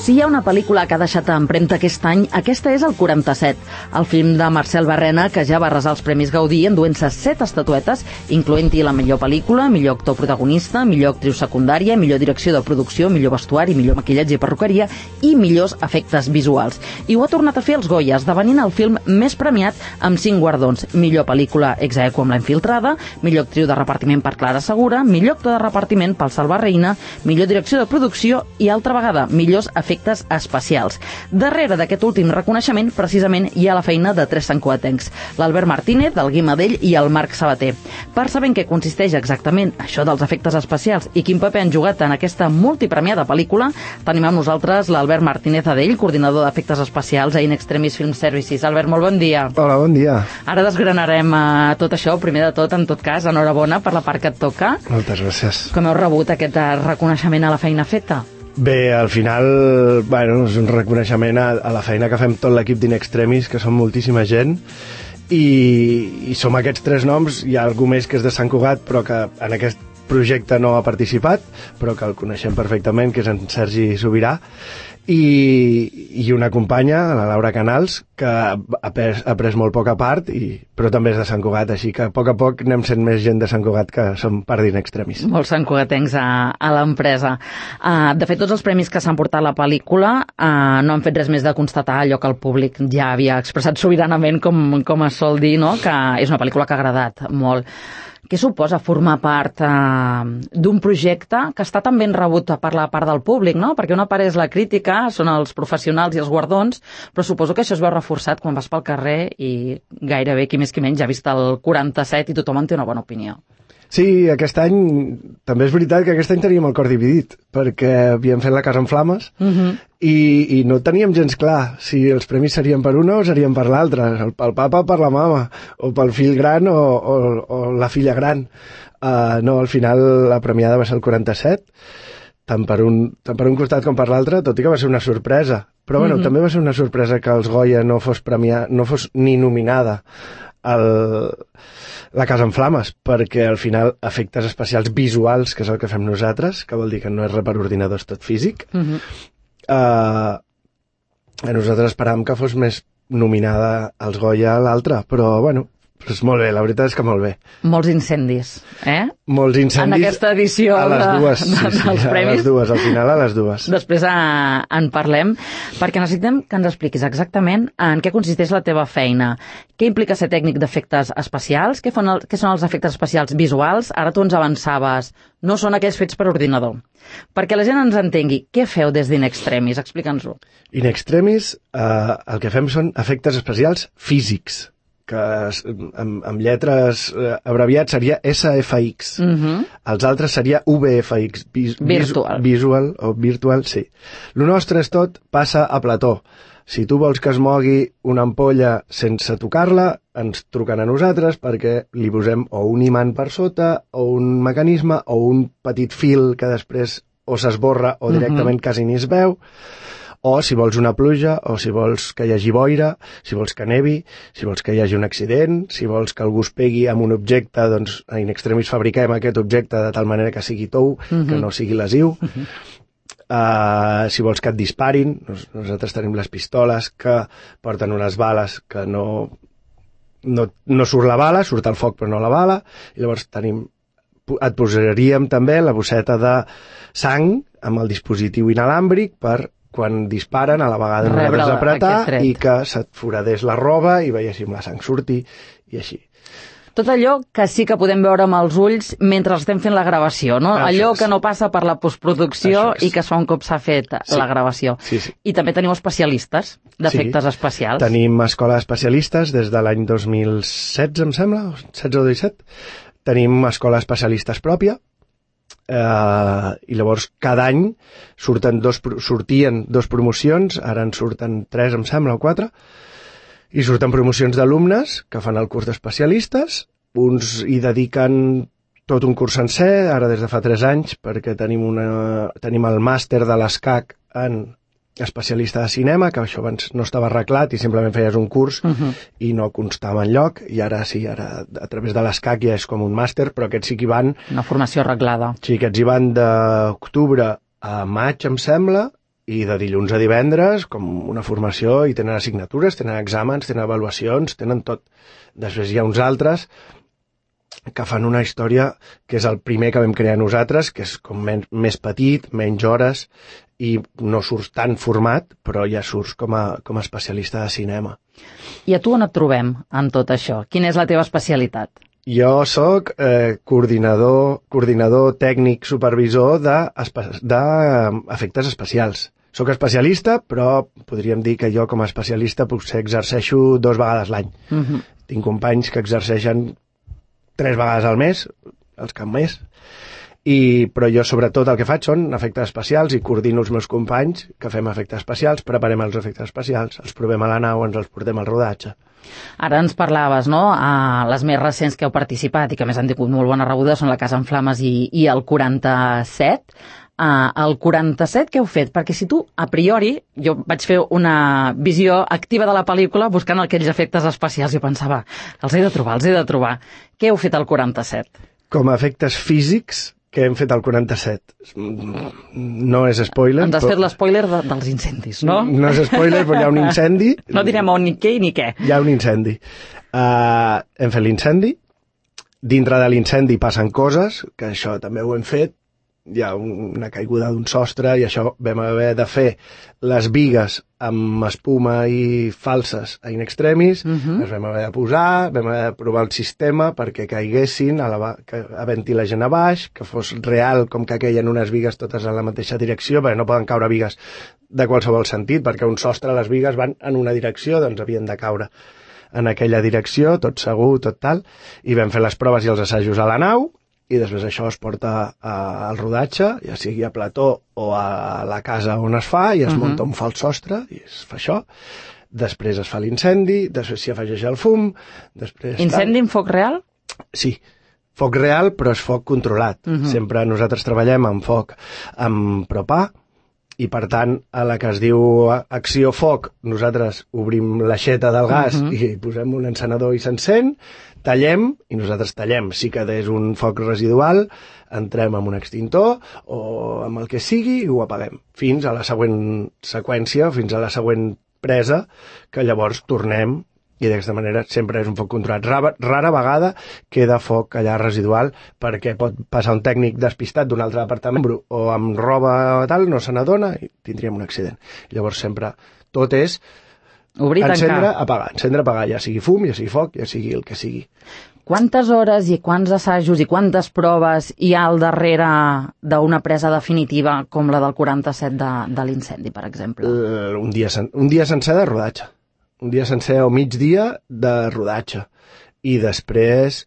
Si hi ha una pel·lícula que ha deixat empremta aquest any, aquesta és el 47, el film de Marcel Barrena, que ja va arrasar els Premis Gaudí enduent-se 7 estatuetes, incloent-hi la millor pel·lícula, millor actor protagonista, millor actriu secundària, millor direcció de producció, millor vestuari, millor maquillatge i perruqueria i millors efectes visuals. I ho ha tornat a fer els Goya, esdevenint el film més premiat amb 5 guardons. Millor pel·lícula ex aequo amb La infiltrada, millor actriu de repartiment per Clara Segura, millor actor de repartiment pel Salva Reina, millor direcció de producció i, altra vegada, millors efectes especials. Darrere d'aquest últim reconeixement, precisament, hi ha la feina de 3 santcugatencs, l'Albert Martínez, el Guim Adell i el Marc Sabater. Per saber en què consisteix exactament això dels efectes especials i quin paper han jugat en aquesta multipremiada pel·lícula, tenim amb nosaltres l'Albert Martínez Adell, coordinador d'efectes especials a In Extremis Film Services. Albert, molt bon dia. Hola, bon dia. Ara desgranarem tot això. Primer de tot, en tot cas, enhorabona per la part que et toca. Moltes gràcies. Com heu rebut aquest reconeixement a la feina feta? Bé, al final, és un reconeixement a la feina que fem tot l'equip d'In Extremis, que som moltíssima gent, i som aquests 3 noms. Hi ha algú més que és de Sant Cugat, però que en aquest projecte no ha participat, però que el coneixem perfectament, que és en Sergi Sobirà, i una companya, la Laura Canals, que ha pres molt poca part, però també és de Sant Cugat, així que a poc anem sent més gent de Sant Cugat que som part d'In Extremis. Molts santcugatencs a l'empresa. De fet, tots els premis que s'han portat a la pel·lícula no han fet res més de constatar allò que el públic ja havia expressat sobiranament, com es sol dir, no? Que és una pel·lícula que ha agradat molt. Què suposa formar part d'un projecte que està tan ben rebut per la part del públic, no? Perquè una part és la crítica, són els professionals i els guardons, però suposo que això es veu reforçat quan vas pel carrer i gairebé qui més qui menys ha vist el 47 i tothom en té una bona opinió. Sí, aquest any, també és veritat que aquest any teníem el cor dividit, perquè havíem fet La casa en flames, i no teníem gens clar si els premis serien per una o serien per l'altra, pel papa o per la mama, o pel fill gran o la filla gran. No, al final la premiada va ser el 47, tant per un costat com per l'altre, tot i que va ser una sorpresa. Però també va ser una sorpresa que els Goya no fos ni nominada La casa en flames, perquè al final efectes especials visuals, que és el que fem nosaltres, que vol dir que no és res per ordinador, és tot físic, nosaltres esperàvem que fos més nominada als Goya a l'altra, però doncs molt bé, la veritat és que molt bé. Molts incendis, Molts incendis. En aquesta edició a les dues, dels premis. A les dues, al final a les dues. Després en parlem, perquè necessitem que ens expliquis exactament en què consisteix la teva feina. Què implica ser tècnic d'efectes especials? Què són els efectes especials visuals? Ara tu ens avançaves, no són aquells fets per ordinador. Perquè la gent ens entengui, què feu des d'In Extremis? Explica'ns-ho. In Extremis, el que fem són efectes especials físics, que amb lletres abreviats seria SFX. Els altres seria VFX. Visual o virtual, sí. El nostre és tot passa a plató. Si tu vols que es mogui una ampolla sense tocar-la, ens truquen a nosaltres perquè li posem o un imant per sota, o un mecanisme, o un petit fil que després o s'esborra o directament quasi ni es veu, o si vols una pluja, o si vols que hi hagi boira, si vols que nevi, si vols que hi hagi un accident, si vols que algú es pegui amb un objecte, doncs a In Extremis fabriquem aquest objecte de tal manera que sigui tou, que no sigui lesiu. Si vols que et disparin, nosaltres tenim les pistoles que porten unes bales que no surt la bala, surt el foc però no la bala, i llavors et posaríem també la bosseta de sang amb el dispositiu inalàmbric per quan disparen a la vegada nosaltres apretar i que se't foradés la roba i veiéssim la sang sortir i així. Tot allò que sí que podem veure amb els ulls mentre estem fent la gravació, no? Allò que no passa per la postproducció i que es fa un cop s'ha fet la gravació. I també teniu especialistes d'efectes especials. Tenim escola d'especialistes des de l'any 2016, em sembla, 16 o 17. Tenim escola d'especialistes pròpia, i llavors cada any sortien 2 promocions, ara en surten 3 em sembla o 4, i surten promocions d'alumnes que fan el curs d'especialistes, uns hi dediquen tot un curs sencer, ara des de fa 3 anys, perquè tenim el màster de l'ESCAC en especialista de cinema, que això abans no estava arreglat i simplement feies un curs i no constava enlloc, i ara sí, ara a través de l'ESCAC ja és com un màster, però aquests sí que hi van... Una formació arreglada. Sí, aquests hi van d'octubre a maig, em sembla, i de dilluns a divendres, com una formació, i tenen assignatures, tenen exàmens, tenen avaluacions, tenen tot. Després hi ha uns altres que fan una història que és el primer que vam crear nosaltres, que és com més petit, menys hores, i no surts tan format, però ja surts com a especialista de cinema. I a tu on et trobem en tot això? Quina és la teva especialitat? Jo sóc coordinador tècnic supervisor d'efectes especials. Sóc especialista, però podríem dir que jo com a especialista potser exerceixo 2 vegades l'any. Tinc companys que exerceixen 3 vegades al mes, els que més, però jo sobretot el que faig són efectes especials i coordino els meus companys que fem efectes especials, preparem els efectes especials, els provem a la nau, ens els portem al rodatge. Ara ens parlaves, no?, les més recents que heu participat i que més han tingut molt bona rebuda són la Casa en Flames i el 47. El 47 què heu fet? Perquè si tu, a priori, jo vaig fer una visió activa de la pel·lícula buscant aquells efectes especials i pensava, els he de trobar. Què heu fet al 47? Com a efectes físics, que hem fet al 47. No és spoiler. Ens has fet l'espoiler dels incendis, no? No és spoiler, però hi ha un incendi. No direm on ni què ni què. Hi ha un incendi. Hem fet l'incendi. Dintre de l'incendi passen coses, que això també ho hem fet. Hi ha una caiguda d'un sostre i això vam haver de fer les bigues amb espuma i falses a in extremis, les vam haver de posar, vam haver de provar el sistema perquè caiguessin a ventilagent a baix, que fos real com que queien unes bigues totes en la mateixa direcció, perquè no poden caure bigues de qualsevol sentit, perquè un sostre les bigues van en una direcció, doncs havien de caure en aquella direcció, tot segur, tot tal, i vam fer les proves i els assajos a la nau, i després això es porta al rodatge, ja sigui a plató o a la casa on es fa, i es munta un fals sostre, i es fa això. Després es fa l'incendi, després s'hi afegeix el fum, després... Incendi en foc real? Sí, foc real, però és foc controlat. Sempre nosaltres treballem amb foc amb propà, i per tant, a la que es diu acció foc, nosaltres obrim l'aixeta del gas i posem un encenedor i s'encén, tallem, i nosaltres tallem. Si quedés un foc residual, entrem amb un extintor o amb el que sigui i ho apaguem. Fins a la següent seqüència, fins a la següent presa, que llavors tornem, i d'aquesta manera sempre és un foc controlat. Rara vegada queda foc allà residual perquè pot passar un tècnic despistat d'un altre departament o amb roba o tal, no se n'adona i tindríem un accident. Llavors sempre tot és obrir, encendre, apagar, ja sigui fum, ja sigui foc, ja sigui el que sigui. Quantes hores i quants assajos i quantes proves hi ha al darrere d'una presa definitiva com la del 47 de l'incendi, per exemple? Un dia sencer de rodatge. Un dia sencer o migdia de rodatge. I després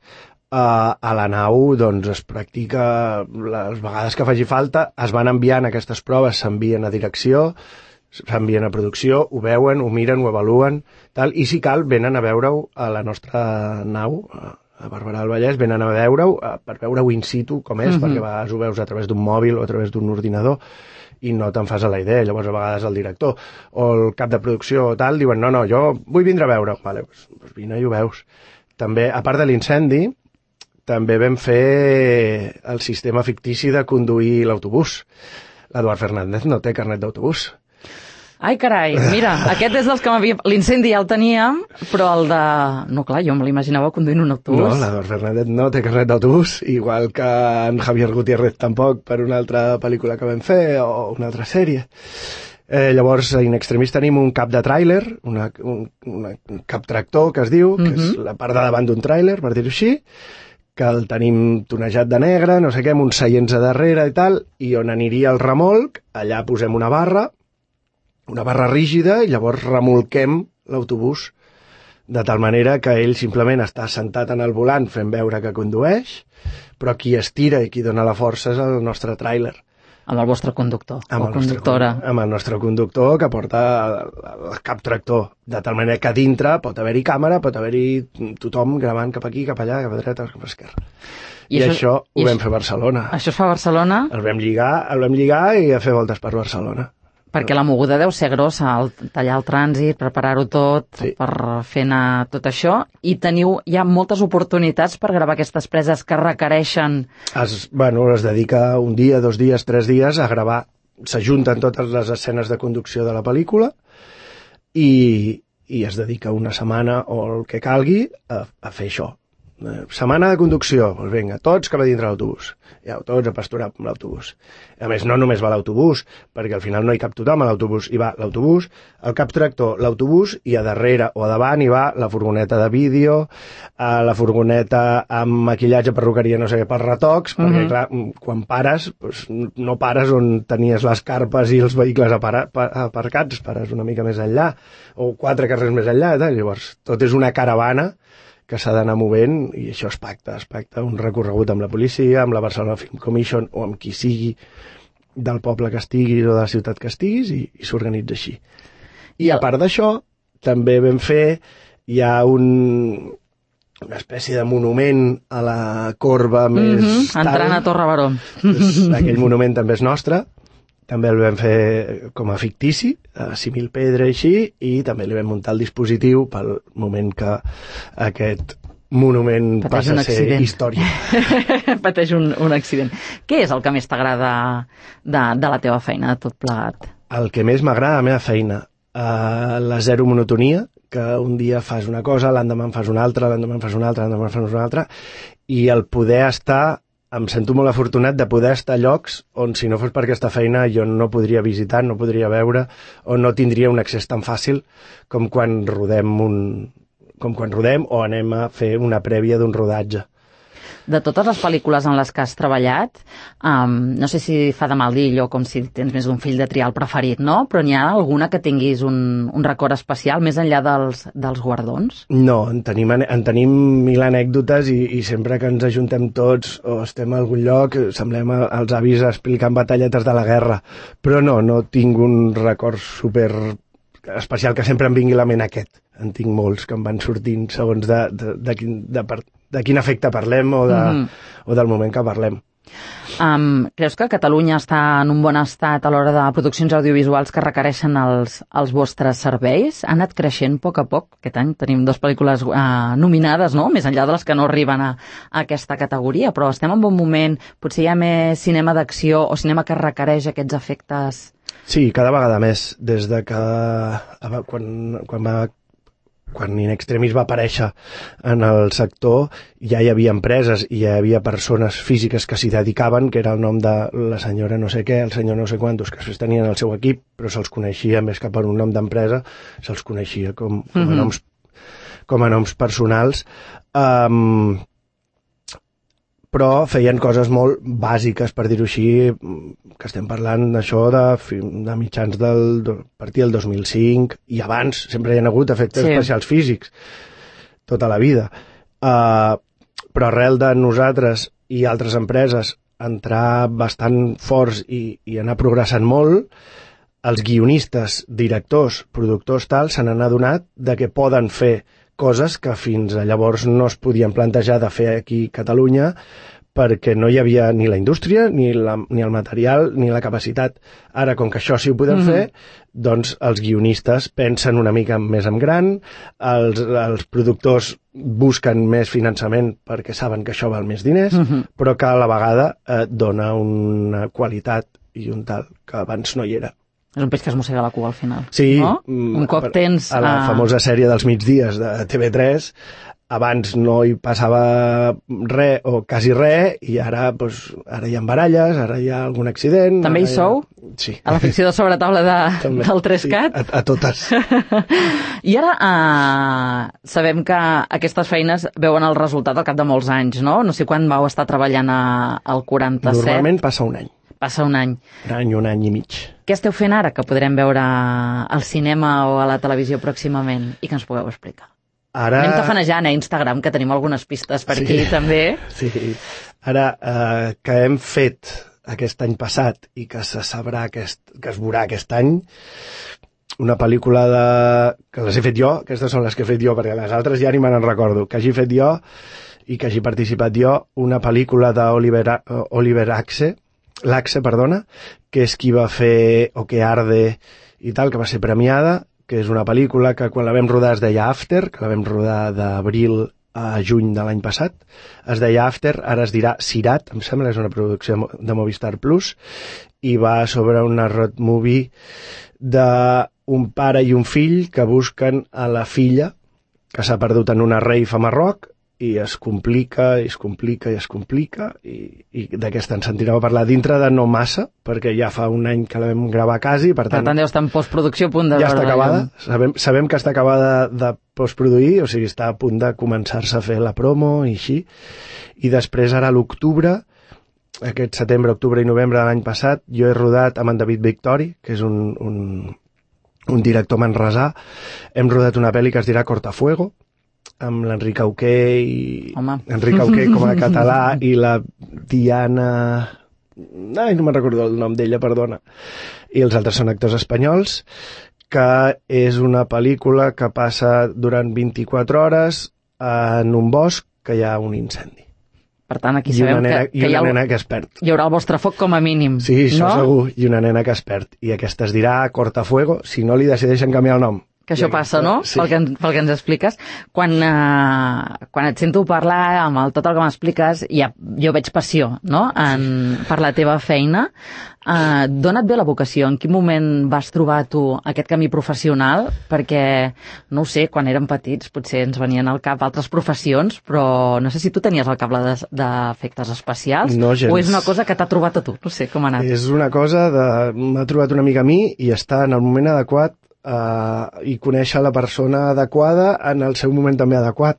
a la nau doncs, es practica les vegades que faci falta, es van enviant aquestes proves, s'envien a direcció, s'envien a producció, ho veuen, ho miren, ho avaluen, tal, i si cal venen a veure-ho a la nostra nau, a Barberà del Vallès, venen a veure-ho per veure-ho in situ com és, perquè a vegades ho veus a través d'un mòbil o a través d'un ordinador, i no te'n fas a la idea, llavors a vegades el director o el cap de producció o tal diuen no, jo vull vindre a veure, vale, doncs vine i ho veus. També, a part de l'incendi, també vam fer el sistema fictici de conduir l'autobús. L'Eduard Fernández no té carnet d'autobús. Ai, carai, mira, aquest és dels que m'havia... L'incendi ja el teníem, però el de... No, clar, jo me l'imaginava conduint un autobús. No, l'Eduard Fernández no té carnet d'autobús, igual que en Javier Gutiérrez tampoc per una altra pel·lícula que vam fer o una altra sèrie. Llavors, in extremis tenim un cap de tràiler, un cap tractor, que es diu, que és la part de davant d'un tràiler, per dir-ho així, que el tenim tonejat de negre, no sé què, amb uns seients a darrere i tal, i on aniria el remolc, allà posem una barra rígida, i llavors remolquem l'autobús de tal manera que ell simplement està sentat en el volant fent veure que condueix, però qui estira i qui dona la força és el nostre tràiler. Amb el vostre conductor o conductora. Amb el nostre conductor que porta el cap tractor, de tal manera que dintre pot haver-hi càmera, pot haver-hi tothom gravant cap aquí, cap allà, cap a dreta, cap a esquerra. I això ho vam fer a Barcelona. Això es fa a Barcelona? El vam lligar i a fer voltes per Barcelona. Perquè la moguda deu ser grossa, tallar el trànsit, preparar-ho tot, per fer anar tot això, i hi ha moltes oportunitats per gravar aquestes preses que requereixen... Es dedica un dia, 2 dies, 3 dies a gravar s'ajunten totes les escenes de conducció de la pel·lícula i es dedica una setmana o el que calgui a fer això. Setmana de conducció, doncs vinga, tots cap a dintre l'autobús. Ja, tots a pasturar amb l'autobús. A més, no només va l'autobús, perquè al final no hi cap tothom a l'autobús. Hi va l'autobús, el cap tractor, l'autobús, i a darrere o a davant hi va la furgoneta de vídeo, la furgoneta amb maquillatge, perruqueria, no sé què, per retocs, perquè clar, quan pares, doncs, no pares on tenies les carpes i els vehicles aparcats, pares una mica més enllà, o 4 carrers més enllà, llavors tot és una caravana que s'ha d'anar movent, i això es pacta un recorregut amb la policia, amb la Barcelona Film Commission, o amb qui sigui del poble que estiguis o de la ciutat que estiguis, i s'organitza així. I a part d'això, també vam fer, hi ha una espècie de monument a la corba més tal. Entrant a Torre Baró. Aquell monument també és nostre, també el vam fer com a fictici, a símil pedra així, i també li vam muntar el dispositiu pel moment que aquest monument passa a ser història. Pateix un accident. Què és el que més t'agrada de la teva feina, de tot plegat? El que més m'agrada de la meva feina, la zero monotonia, que un dia fas una cosa, l'endemà en fas una altra, l'endemà en fas una altra, l'endemà en fas una altra, i el poder estar... Em sento molt afortunat de poder estar a llocs on, si no fos per aquesta feina, jo no podria visitar, no podria veure, o no tindria un accés tan fàcil com quan rodem o anem a fer una prèvia d'un rodatge. De totes les pel·lícules en les que has treballat, no sé si fa de mal dir allò com si tens més d'un fill de triar el preferit, no? Però n'hi ha alguna que tinguis un record especial més enllà dels guardons? No, en tenim 1000 anècdotes i sempre que ens ajuntem tots o estem a algun lloc semblem els avis explicant batalletes de la guerra. Però no tinc un record super especial que sempre em vingui a la ment aquest. En tinc molts que em van sortint segons de quin efecte parlem o del moment que parlem. Creus que Catalunya està en un bon estat a l'hora de produccions audiovisuals que requereixen els vostres serveis? Ha anat creixent a poc? Aquest any tenim 2 pel·lícules nominades, no? Més enllà de les que no arriben a aquesta categoria, però estem en bon moment. Potser hi ha més cinema d'acció o cinema que requereix aquests efectes? Sí, cada vegada més. Des de que quan In Extremis va aparèixer en el sector, ja hi havia empreses i ja hi havia persones físiques que s'hi dedicaven, que era el nom de la senyora no sé què, el senyor no sé quantos, que després tenien el seu equip, però se'ls coneixia més que per un nom d'empresa, se'ls coneixia com a noms personals. Però feien coses molt bàsiques, per dir-ho així, que estem parlant d'això de mitjans a partir del 2005, i abans sempre hi ha hagut efectes especials físics, tota la vida. Però arrel de nosaltres i altres empreses entrar bastant forts i anar progressant molt, els guionistes, directors, productors, se n'han adonat de que poden fer coses que fins a llavors no es podien plantejar de fer aquí a Catalunya perquè no hi havia ni la indústria, ni el material, ni la capacitat. Ara, com que això sí ho podem fer, doncs els guionistes pensen una mica més en gran, els productors busquen més finançament perquè saben que això val més diners, però que a la vegada dona una qualitat i un tal que abans no hi era. És un peix que es mossega la cua al final. Sí, no? Un cop tens... A la famosa sèrie dels migdies de TV3, abans no hi passava res o quasi res, i ara hi ha baralles, ara hi ha algun accident... També hi sou? Sí. A la ficció de sobretaula del 3CAT? Sí, a totes. I ara sabem que aquestes feines veuen el resultat al cap de molts anys, no? No sé quan vau estar treballant al 47. Normalment passa un any. Passa un any. Un any i mig. Què esteu fent ara que podrem veure al cinema o a la televisió pròximament i que ens pugueu explicar? Ara... Anem tafanejant a Instagram, que tenim algunes pistes per aquí també. Sí, ara que hem fet aquest any passat i que se sabrà que es veurà aquest any, una pel·lícula que les he fet jo, aquestes són les que he fet jo, perquè les altres ja ni me n'en recordo, que hagi fet jo i que hagi participat jo, una pel·lícula d'Oliver Laxe, que és qui va fer O que arde i tal, que va ser premiada, que és una pel·lícula que quan la vam rodar es deia After, que la vam rodar d'abril a juny de l'any passat. Es deia After, ara es dirà Sirat, em sembla que és una producció de Movistar Plus, i va sobre una road movie d'un pare i un fill que busquen a la filla que s'ha perdut en una rave a Marroc, i es complica i d'aquesta ens sentirem a parlar dintre de no massa, perquè ja fa un any que la vam gravar quasi, per tant deu estar en postproducció, a punt de ja veure està acabada, sabem que està acabada de postproduir, o sigui, està a punt de començar-se a fer la promo i així, i després ara a l'octubre, aquest setembre, octubre i novembre de l'any passat, jo he rodat amb en David Victori, que és un director manresà, hem rodat una pel·li que es dirà Cortafuego, amb l'Enric Auqué Enric Auqué com a català i la Diana... Ai, no me'n recordo el nom d'ella, perdona. I els altres són actors espanyols, que és una pel·lícula que passa durant 24 hores en un bosc que hi ha un incendi. Per tant, aquí sabem que una nena que es perd. Hi haurà el vostre foc com a mínim. Sí, això no? Segur. I una nena que es perd. I aquesta es dirà Cortafuego, si no li decideixen canviar el nom. Que això passa, no? Sí. Pel que ens expliques. Quan et sento parlar amb tot el que m'expliques, jo veig passió, no?, per la teva feina. D'on et ve la vocació? En quin moment vas trobar tu aquest camí professional? Perquè, no ho sé, quan érem petits potser ens venien al cap altres professions, però no sé si tu tenies al cap la d'efectes especials, no, gens. O és una cosa que t'ha trobat a tu? No sé com ha anat. És una cosa m'ha trobat una mica a mi i està en el moment adequat i conèixer la persona adequada en el seu moment també adequat.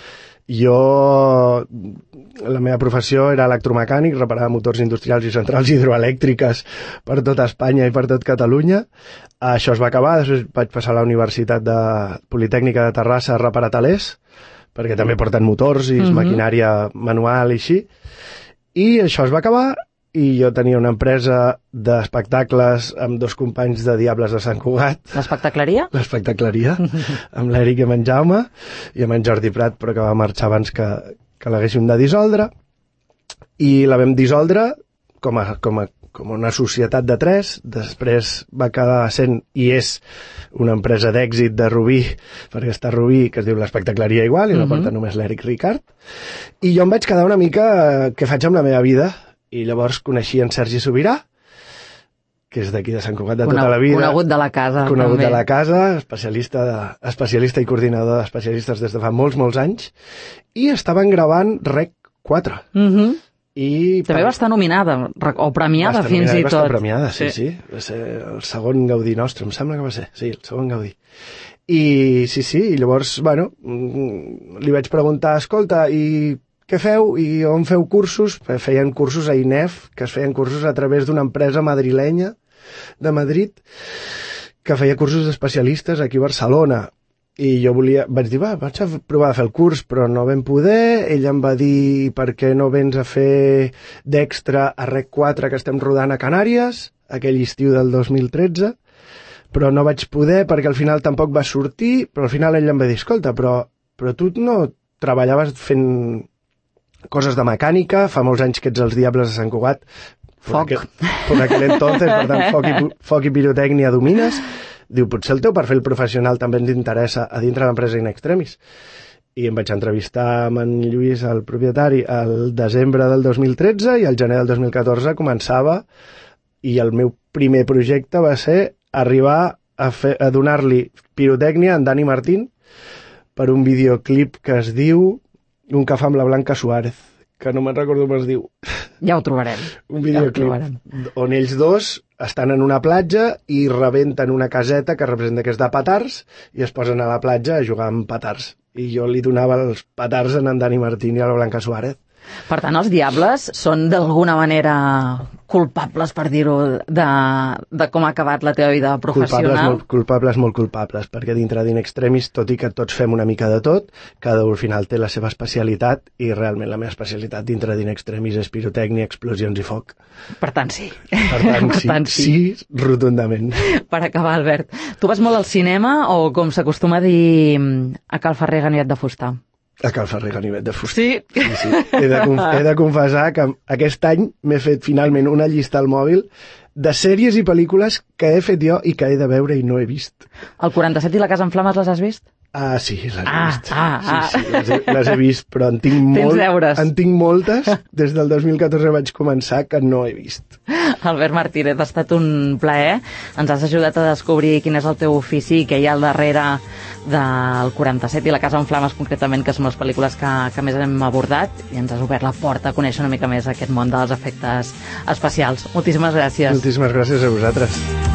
La meva professió era electromecànic, reparar motors industrials i centrals hidroelèctriques per tot Espanya i per tot Catalunya. Això es va acabar, després vaig passar a la Universitat Politècnica de Terrassa a reparar talers, perquè també porten motors i maquinària manual i així. I això es va acabar, i jo tenia una empresa d'espectacles amb dos companys de Diables de Sant Cugat. L'espectacleria? L'espectacleria, amb l'Eric i amb en Jaume, i amb en Jordi Prat, però que va marxar abans que l'haguéssim de dissoldre. I la vam dissoldre com una societat de tres, després va quedar sent, i és una empresa d'èxit de Rubí, perquè està a Rubí, que es diu l'Espectacleria igual, i la porta només l'Eric Ricard. I jo em vaig quedar una mica què faig amb la meva vida. I llavors coneixia en Sergi Sobirà, que és d'aquí de Sant Cugat de tota la vida. Conegut de la casa. Conegut de la casa, especialista i coordinador d'especialistes des de fa molts anys, i estaven gravant Rec 4. També va estar nominada, o premiada fins i tot. Va estar premiada, sí. Va ser el segon Gaudí nostre, em sembla que va ser. Sí, el segon Gaudí. I sí, llavors, li vaig preguntar, escolta, i què feu i on feu cursos? Feien cursos a INEF, que es feien cursos a través d'una empresa madrilenya de Madrid, que feia cursos d'especialistes aquí a Barcelona. I jo vaig dir, vaig a provar a fer el curs, però no vam poder. Ell em va dir, per què no vens a fer d'extra a Rec 4 que estem rodant a Canàries, aquell estiu del 2013, però no vaig poder perquè al final tampoc va sortir, però al final ell em va dir, escolta, però tu no treballaves fent coses de mecànica, fa molts anys que ets als Diables de Sant Cugat, foc. Per aquell entonces, per tant, foc i pirotècnia domines. Diu, potser el teu perfil professional també ens interessa a dintre l'empresa In Extremis. I em vaig entrevistar amb en Lluís, el propietari, al desembre del 2013, i al gener del 2014 començava, i el meu primer projecte va ser arribar a donar-li pirotècnia a en Dani Martín per un videoclip que es diu Un cafè amb la Blanca Suárez, que no me'n recordo com es diu. Ja ho trobarem. Un videoclip on ells dos estan en una platja i rebenten una caseta que representa que és de petards i es posen a la platja a jugar amb petards. I jo li donava els petards a en Dani Martín i a la Blanca Suárez. Per tant, els Diables són d'alguna manera culpables, per dir-ho, de com ha acabat la teva vida professional? Molt culpables, perquè dintre d'In Extremis, tot i que tots fem una mica de tot, cada un al final té la seva especialitat, i realment la meva especialitat dintre d'In Extremis és pirotècnia, explosions i foc. Per tant, sí. Sí, rotundament. Per acabar, Albert, tu vas molt al cinema, o com s'acostuma a dir a Cal Ferrer Ganivet de Fusta? A Cal Ferrer Ganivet de Fusta. Sí. He de confessar que aquest any m'he fet finalment una llista al mòbil de sèries i pel·lícules que he fet jo i que he de veure i no he vist. El 47 i La casa en flames les has vist? Sí, les he vist. Sí, les he vist, però en tinc moltes. Des del 2014 vaig començar que no he vist. Albert Martínez, ha estat un plaer. Ens has ajudat a descobrir quin és el teu ofici i què hi ha al darrere del 47 i La casa en flames, concretament, que són les pel·lícules que més hem abordat, i ens has obert la porta a conèixer una mica més aquest món dels efectes especials. Moltíssimes gràcies. Moltíssimes gràcies a vosaltres.